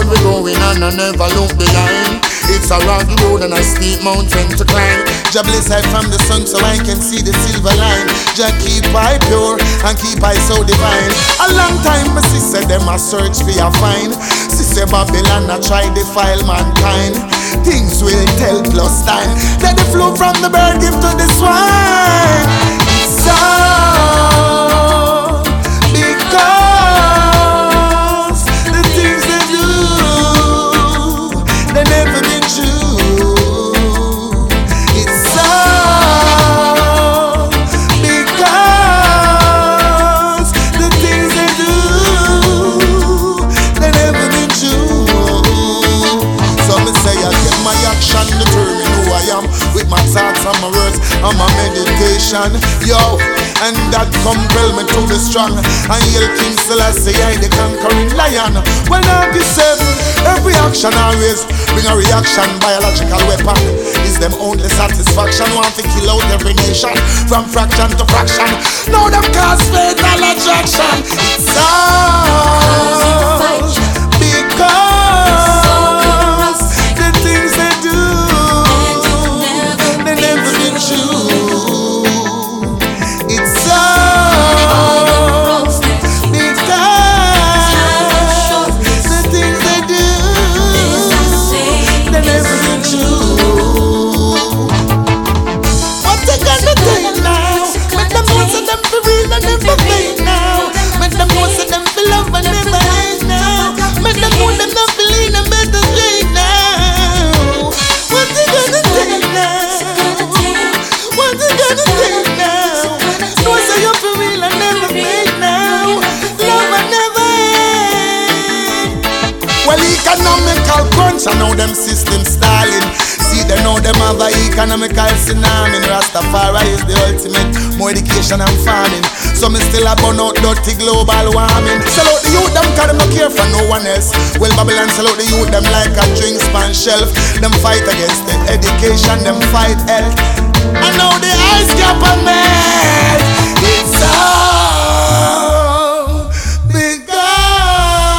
we going and I never look behind. It's a rocky road and a steep mountain to climb. Jah bless I from the sun so I can see the silver line. Jah keep I pure and keep I so divine. A long time my sister them a search for a find. Sister Babylon a try defile mankind. Things will tell plus time. Let the flow from the bird give to the swine. So because the things they do, they never been true. It's so because the things they do, they never been true. So me say I get my action determine who I am, with my thoughts and my words and my meditation. Yo, and that compel me to be strong and yell King Selassie, I the conquering lion. When I be said, every action always bring a reaction. Biological weapon is them only satisfaction. Want to kill out every nation from fraction to fraction. Now them cause fatal attraction. It's all because the things they do, they never been true. It's all because the things they do, they never been true. What they gonna do now? Make them know so them for real and never fake now. Make them know so them for love and never hate now. Make them know them not believe them better straight now. What they gonna take now? What they gonna take now? Know so you for real and never fake now. Love and never hate. Well, economical crunch, I know them system stalling. See, they know them have a economical tsunami. Rastafari is the ultimate, more education and farming. So me still a burn out dirty global warming. Sell out the youth them cause them no care for no one else. Well, Babylon sell out the youth them like a drink span shelf. Them fight against the education, them fight health. I know the ice cap on melt. It's all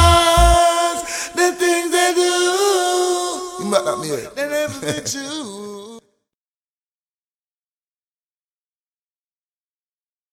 because the things they do, they never been true.